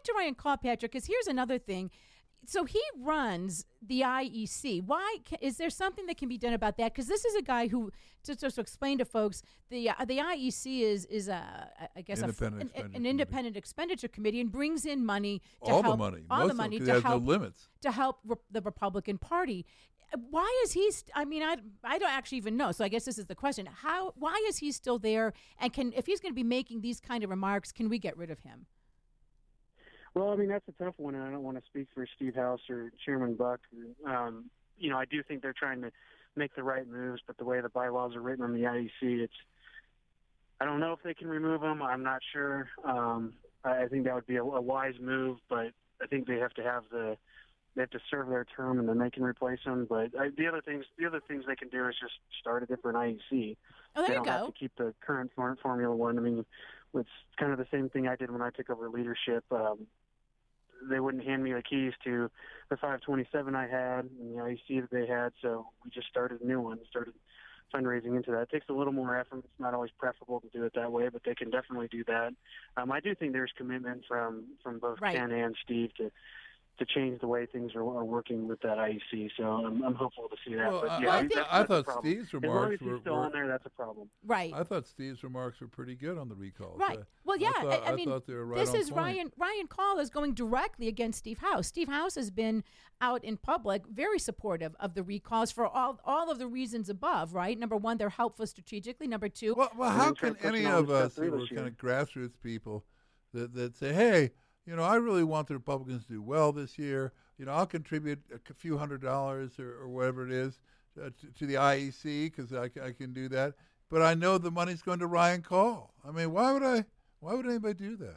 back to Ryan Call, Patrick, because here's another thing. So he runs the IEC. Why is there something that can be done about that? Because this is a guy who, just to explain to folks, the IEC is I guess an independent expenditure committee and brings in money to all help the money, all the money to has help no limits to help the Republican Party. Why is he? I mean, I don't actually even know. So I guess this is the question: why is he still there? And if he's going to be making these kind of remarks, can we get rid of him? Well, I mean, that's a tough one, and I don't want to speak for Steve House or Chairman Buck. I do think they're trying to make the right moves, but the way the bylaws are written on the IEC, I don't know if they can remove him. I'm not sure. I think that would be a wise move, but I think they have to serve their term, and then they can replace him. But the other things they can do is just start a different IEC. Oh, there they you don't go. have to keep the current Formula One. I mean, it's kind of the same thing I did when I took over leadership. They wouldn't hand me the keys to the 527 I had and the IEC that they had, so we just started a new one, started fundraising into that. It takes a little more effort. It's not always preferable to do it that way, but they can definitely do that. I do think there's commitment from both Ken and Steve to change the way things are working with that IEC. So I'm hopeful to see that. Well, but yeah, I thought Steve's remarks as long as he's still on there, that's a problem. Right. I thought Steve's remarks were pretty good on the recalls. Right. Well, yeah. I mean, thought they were right this on is point. Ryan Call is going directly against Steve House. Steve House has been out in public very supportive of the recalls for all of the reasons above. Right. Number one, they're helpful strategically. Number two. Well, how can any of us who are kind of grassroots people that say, hey, I really want the Republicans to do well this year. I'll contribute a few $100s or whatever it is to the IEC because I can do that. But I know the money's going to Ryan Call. I mean, why would anybody do that?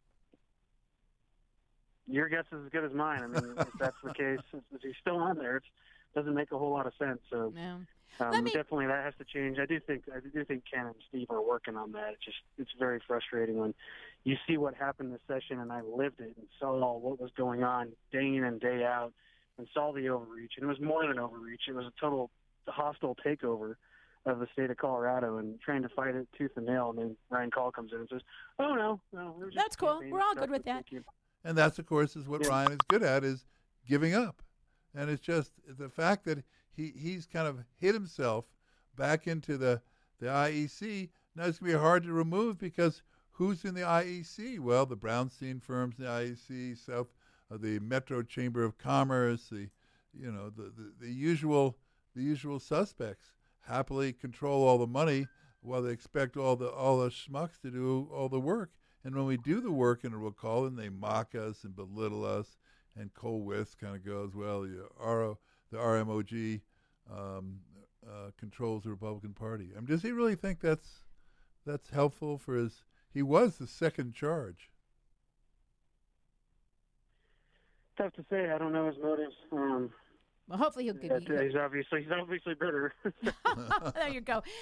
Your guess is as good as mine. I mean, if that's the case, if he's still on there, it doesn't make a whole lot of sense. So definitely that has to change. I do think Ken and Steve are working on that. It's very frustrating when you see what happened this session, and I lived it and saw what was going on day in and day out, and saw the overreach. And it was more than overreach; it was a total hostile takeover of the state of Colorado, and trying to fight it tooth and nail. And then Ryan Call comes in and says, "Oh no, it was that's cool. We're all good with that." And that's, of course, is what Ryan is good at, is giving up. And it's just the fact that he's kind of hid himself back into the IEC. Now it's going to be hard to remove because who's in the IEC? Well, the Brownstein firms in the IEC, the Metro Chamber of Commerce, the usual suspects happily control all the money while they expect all the schmucks to do all the work. And when we do the work in a recall, and they mock us and belittle us, and Cole Wist kind of goes, well, the RMOG controls the Republican Party. I mean, does he really think that's helpful for his? He was the second charge. Tough to say. I don't know his motives. Well, hopefully he'll give you. He's obviously bitter. There you go.